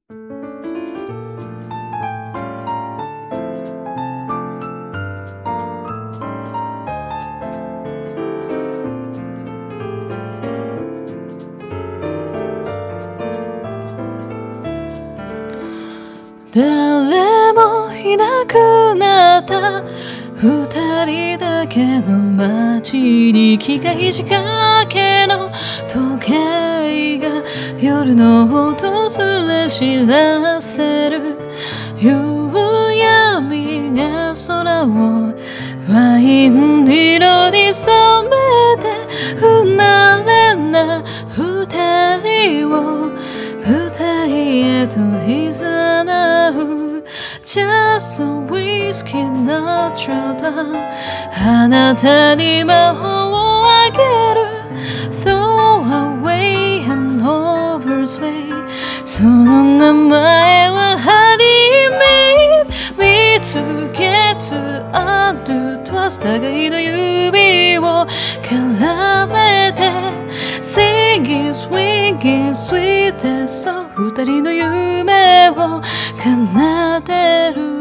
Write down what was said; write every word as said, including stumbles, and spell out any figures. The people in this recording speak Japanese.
誰もいなくなった二人だけの街に機械仕掛けの時計が夜の訪れ知らせる。夕闇が空をワイン色に染めて不慣れな二人を舞台へと誘う。Just a whiskey not true あなたに魔法をあげる Throw away an over's way その名前はハニーメイ見つけつあるとは互いの指を絡めて Singing, swinging, sweetest 二人の夢を奏でる